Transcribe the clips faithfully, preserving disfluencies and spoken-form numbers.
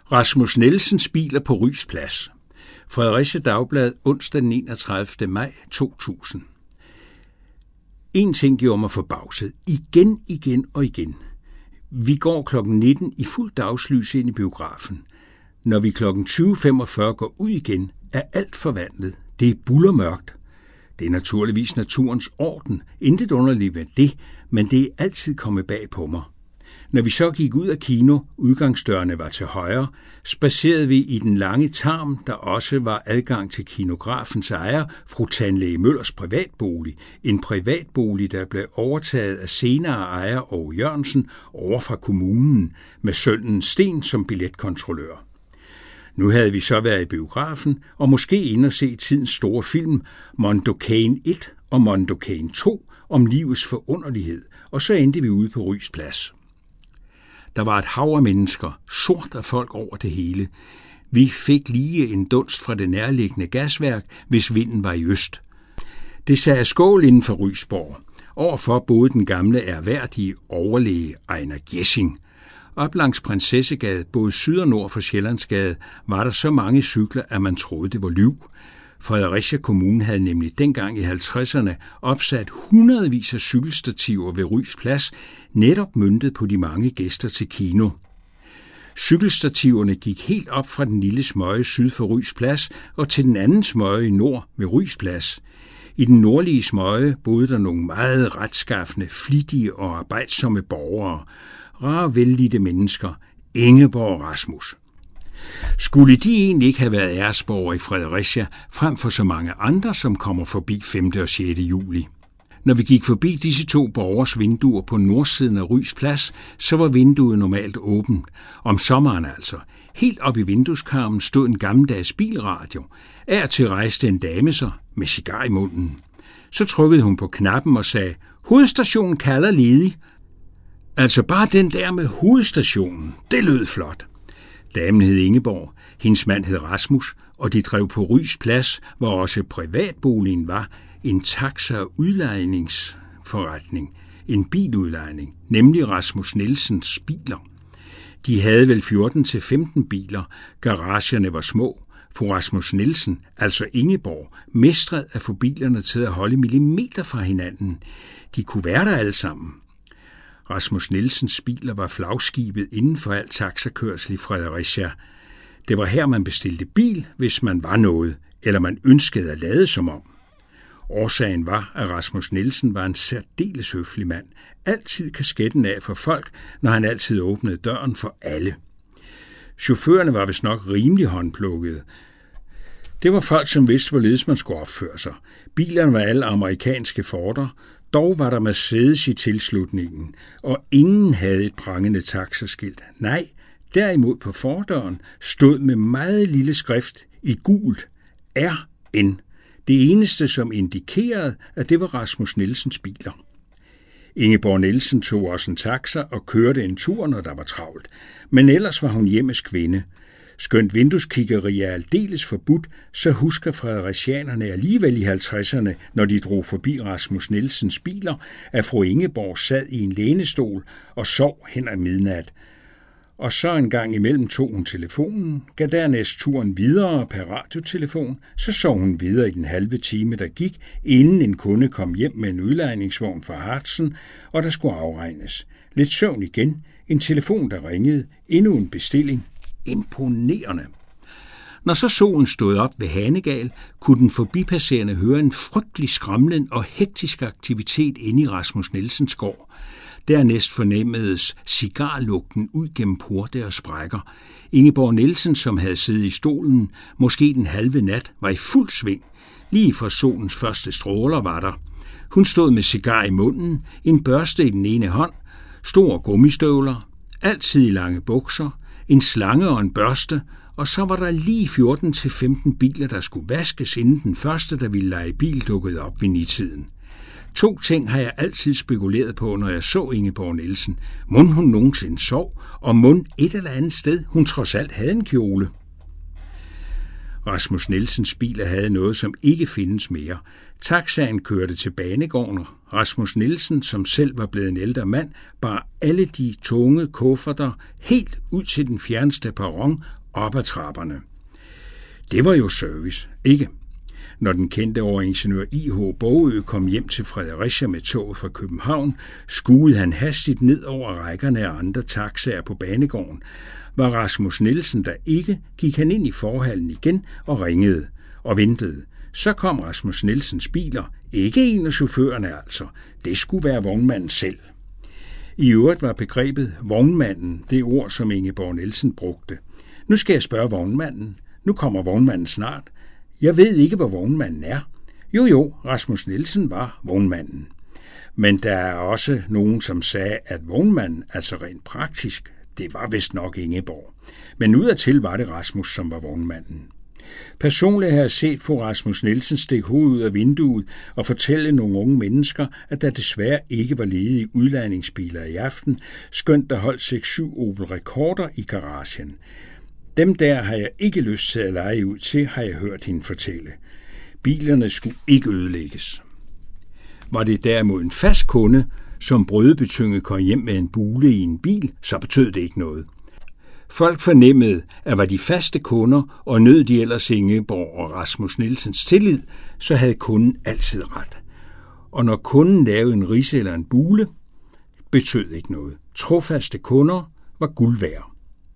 Rasmus Nielsens biler på Rys Plads. Fredericia Dagblad, onsdag den enogtredivte maj to tusind. En ting gjorde mig forbavset. Igen, igen og igen. Vi går klokken nitten i fuld dagslys ind i biografen. Når vi klokken tyve femogfyrre går ud igen, er alt forvandlet. Det er bullermørkt. Det er naturligvis naturens orden. Intet underligt ved det, men det er altid kommet bag på mig. Når vi så gik ud af kino, udgangsdørene var til højre, spacerede vi i den lange tarm, der også var adgang til kinografens ejer, fru Tandlæge Møllers privatbolig. En privatbolig, der blev overtaget af senere ejer Åge Jørgensen over fra kommunen, med sønnen Sten som billetkontrollør. Nu havde vi så været i biografen, og måske inde og se tidens store film, Mondokane et og Mondokane to, om livets forunderlighed, og så endte vi ude på Rys Plads. Der var et hav af mennesker, sort af folk over det hele. Vi fik lige en dunst fra det nærliggende gasværk, hvis vinden var i øst. Det sagde skål inden for Rysborg. Overfor boede den gamle ærværdige overlæge Ejner Gjessing. Op langs Prinsessegade, både syd og nord for Sjællandsgade, var der så mange cykler, at man troede, det var lyv. Fredericia Kommune havde nemlig dengang i halvtredserne opsat hundredvis af cykelstativer ved Rys Plads, netop møntet på de mange gæster til kino. Cykelstativerne gik helt op fra den lille smøge syd for Rys Plads og til den anden smøge i nord ved Rys Plads. I den nordlige smøge boede der nogle meget retskaffende, flittige og arbejdsomme borgere, rare vellidte mennesker, Ingeborg og Rasmus. Skulle de egentlig ikke have været æresborgere i Fredericia, frem for så mange andre, som kommer forbi femte og sjette juli? Når vi gik forbi disse to borgers vinduer på nordsiden af Rys Plads, så var vinduet normalt åbent. Om sommeren altså. Helt op i vindueskarmen stod en gammeldags bilradio. Af og til rejste en dame sig med cigar i munden. Så trykkede hun på knappen og sagde, hovedstationen kalder ledig. Altså bare den der med hovedstationen, det lød flot. Damen hed Ingeborg, hendes mand hed Rasmus, og de drev på Rys Plads, hvor også privatboligen var, en taxa- og udlejningsforretning, en biludlejning, nemlig Rasmus Nielsens biler. De havde vel fjorten til femten biler, garagerne var små. Fru Rasmus Nielsen, altså Ingeborg, mestrede at få bilerne til at holde millimeter fra hinanden. De kunne være der alle sammen. Rasmus Nielsens biler var flagskibet inden for al taxakørsel i Fredericia. Det var her, man bestilte bil, hvis man var noget, eller man ønskede at lade som om. Årsagen var, at Rasmus Nielsen var en særdeles høflig mand. Altid kasketten af for folk, når han altid åbnede døren for alle. Chaufførerne var vist nok rimelig håndplukkede. Det var folk, som vidste, hvorledes man skulle opføre sig. Bilerne var alle amerikanske Forder. Dog var der Mercedes i tilslutningen, og ingen havde et prangende taxaskilt. Nej, derimod på fordøren stod med meget lille skrift i gult R N. Det eneste, som indikerede, at det var Rasmus Nielsens biler. Ingeborg Nielsen tog også en taxa og kørte en tur, når der var travlt. Men ellers var hun hjemmes kvinde. Skønt vindueskiggeri er aldeles forbudt, så husker fredericianerne alligevel i halvtredserne, når de drog forbi Rasmus Nielsens biler, at fru Ingeborg sad i en lænestol og sov hen ad midnat. Og så en gang imellem tog hun telefonen, gav dernæst turen videre per radiotelefon, så sov hun videre i den halve time, der gik, inden en kunde kom hjem med en udlejningsvogn fra Hartsen, og der skulle afregnes. Lidt søvn igen, en telefon, der ringede, endnu en bestilling. Imponerende. Når så solen stod op ved Hanegal, kunne den forbipasserende høre en frygtelig skramlen og hektisk aktivitet inde i Rasmus Nielsens gård. Dernæst fornemmedes cigarlugten ud gennem porte og sprækker. Ingeborg Nielsen, som havde siddet i stolen, måske den halve nat, var i fuld sving. Lige fra solens første stråler var der. Hun stod med cigar i munden, en børste i den ene hånd, store gummistøvler, altid i lange bukser, en slange og en børste, og så var der lige fjorten til femten biler, der skulle vaskes, inden den første, der ville lege bil, dukkede op ved nitiden. To ting har jeg altid spekuleret på, når jeg så Ingeborg Nielsen. Mon hun nogensinde sov, og mon et eller andet sted, hun trods alt havde en kjole. Rasmus Nielsens biler havde noget, som ikke findes mere. Taxaen kørte til banegården. Rasmus Nielsen, som selv var blevet en ældre mand, bar alle de tunge kufferter helt ud til den fjerneste perron op ad trapperne. Det var jo service, ikke? Når den kendte overingeniør I H Bogø kom hjem til Fredericia med toget fra København, skuede han hastigt ned over rækkerne af andre taxaer på banegården. Var Rasmus Nielsen der ikke, gik han ind i forhallen igen og ringede og ventede. Så kom Rasmus Nielsens biler, ikke en af chaufførerne altså. Det skulle være vognmanden selv. I øvrigt var begrebet vognmanden det ord, som Ingeborg Nielsen brugte. Nu skal jeg spørge vognmanden. Nu kommer vognmanden snart. Jeg ved ikke, hvor vognmanden er. Jo jo, Rasmus Nielsen var vognmanden. Men der er også nogen, som sagde, at vognmanden, altså rent praktisk, det var vist nok Ingeborg. Men udadtil var det Rasmus, som var vognmanden. Personligt har jeg set fru Rasmus Nielsen stikke hovedet ud af vinduet og fortælle nogle unge mennesker, at der desværre ikke var ledige udlejningsbiler i aften, skønt der holdt seks syv Opel Rekorder i garagen. Dem der har jeg ikke lyst til at leje ud til, har jeg hørt hende fortælle. Bilerne skulle ikke ødelægges. Var det derimod en fast kunde, som brødebetynget kom hjem med en bule i en bil, så betød det ikke noget. Folk fornemmede, at var de faste kunder, og nød de ellers Ingeborg og Rasmus Nielsens tillid, så havde kunden altid ret. Og når kunden lavede en ridse eller en bule, betød ikke noget. Trofaste kunder var guld værd.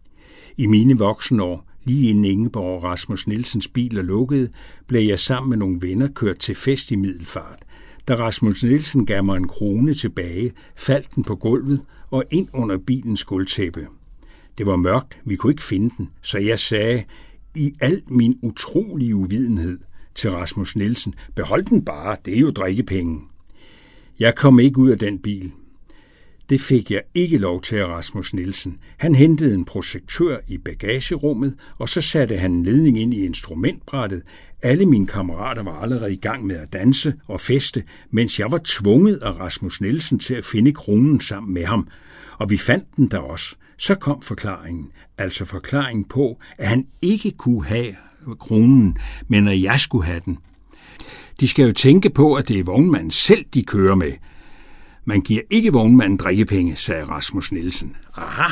I mine voksenår, lige inden Ingeborg og Rasmus Nielsens biler lukkede, blev jeg sammen med nogle venner kørt til fest i Middelfart. Da Rasmus Nielsen gav mig en krone tilbage, faldt den på gulvet og ind under bilens gulvtæppe. Det var mørkt, vi kunne ikke finde den, så jeg sagde i al min utrolige uvidenhed til Rasmus Nielsen, behold den bare, det er jo drikkepenge. Jeg kom ikke ud af den bil. Det fik jeg ikke lov til af Rasmus Nielsen. Han hentede en projektør i bagagerummet, og så satte han en ledning ind i instrumentbrættet. Alle mine kammerater var allerede i gang med at danse og feste, mens jeg var tvunget af Rasmus Nielsen til at finde kronen sammen med ham. Og vi fandt den der også. Så kom forklaringen, altså forklaringen på, at han ikke kunne have kronen, men at jeg skulle have den. De skal jo tænke på, at det er vognmanden selv, de kører med. Man giver ikke vognmanden drikkepenge, sagde Rasmus Nielsen. Aha!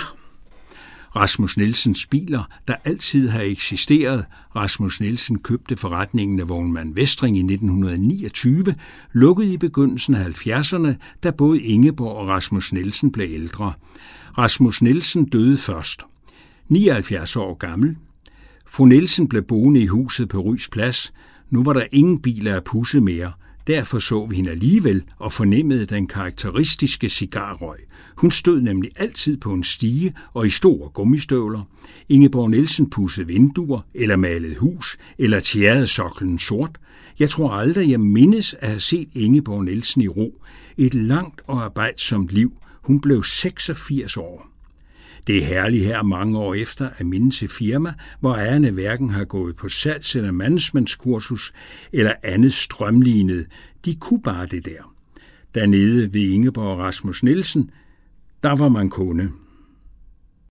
Rasmus Nielsens biler, der altid har eksisteret. Rasmus Nielsen købte forretningen af vognmand Vestring i nitten niogtyve, lukkede i begyndelsen af halvfjerdserne, da både Ingeborg og Rasmus Nielsen blev ældre. Rasmus Nielsen døde først, nioghalvfjerds år gammel. Fru Nielsen blev boende i huset på Rys Plads. Nu var der ingen biler at pudse mere. Derfor så vi hende alligevel og fornemmede den karakteristiske cigarrøg. Hun stod nemlig altid på en stige og i store gummistøvler. Ingeborg Nielsen pudsede vinduer eller malede hus eller tjærede soklen sort. Jeg tror aldrig, jeg mindes at have set Ingeborg Nielsen i ro. Et langt og arbejdsomt liv. Hun blev seksogfirs år. Det er herligt her mange år efter at mindes et firma, hvor ejerne hverken har gået på salgs- eller managementskursus eller andet strømlignet. De kunne bare det der. Dernede ved Ingeborg og Rasmus Nielsen, der var man kunde.